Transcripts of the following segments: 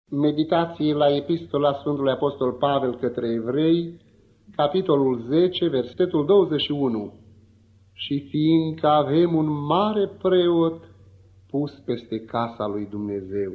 Meditații la Epistola Sfântului Apostol Pavel către Evrei, capitolul 10, versetul 21. Și fiindcă avem un mare preot pus peste casa lui Dumnezeu.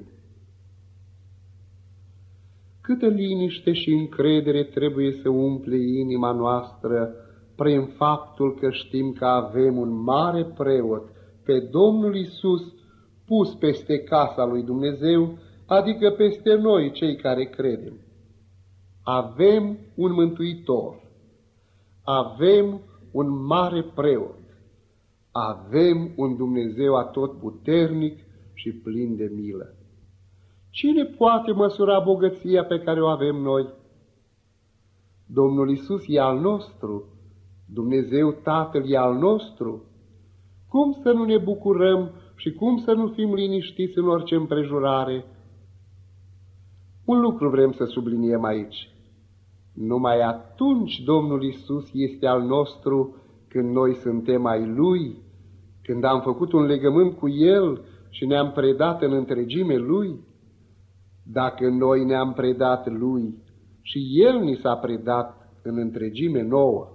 Câtă liniște și încredere trebuie să umple inima noastră prin faptul că știm că avem un mare preot, pe Domnul Iisus, pus peste casa lui Dumnezeu, adică peste noi, cei care credem. Avem un Mântuitor, avem un mare preot, avem un Dumnezeu atotputernic și plin de milă. Cine poate măsura bogăția pe care o avem noi? Domnul Iisus e al nostru, Dumnezeu Tatăl e al nostru. Cum să nu ne bucurăm și cum să nu fim liniștiți în orice împrejurare? Un lucru vrem să subliniem aici. Numai atunci Domnul Iisus este al nostru când noi suntem ai Lui, când am făcut un legământ cu El și ne-am predat în întregime Lui. Dacă noi ne-am predat Lui și El ni s-a predat în întregime nouă.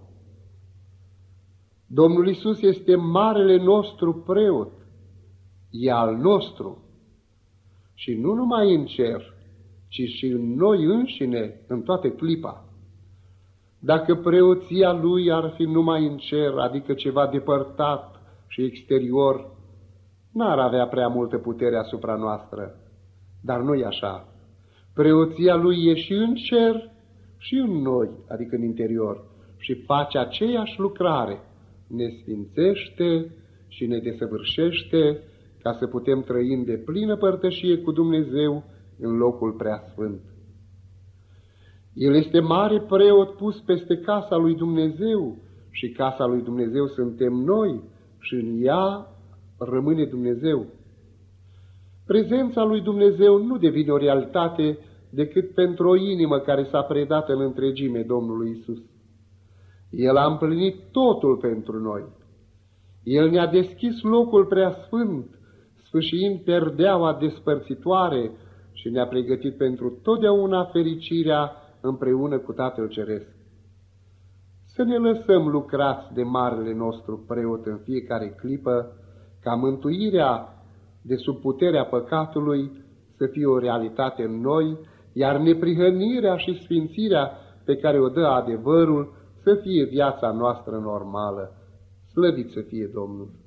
Domnul Iisus este marele nostru preot, e al nostru. Și nu numai în cer, ci și în noi înșine, în toată clipa. Dacă preoția Lui ar fi numai în cer, adică ceva depărtat și exterior, n-ar avea prea multă putere asupra noastră. Dar nu e așa. Preoția Lui e și în cer și în noi, adică în interior, și face aceeași lucrare. Ne sfințește și ne desăvârșește ca să putem trăi în deplină părtășie cu Dumnezeu în locul preasfânt. El este mare preot pus peste casa lui Dumnezeu și casa lui Dumnezeu suntem noi și în ea rămâne Dumnezeu. Prezența lui Dumnezeu nu devine o realitate decât pentru o inimă care s-a predat în întregime Domnului Iisus. El a împlinit totul pentru noi. El ne-a deschis locul preasfânt, sfâșiind perdeaua despărțitoare și ne-a pregătit pentru totdeauna fericirea împreună cu Tatăl Ceresc. Să ne lăsăm lucrați de marele nostru preot în fiecare clipă, ca mântuirea de sub puterea păcatului să fie o realitate în noi, iar neprihănirea și sfințirea pe care o dă adevărul să fie viața noastră normală. Slăvit să fie Domnul!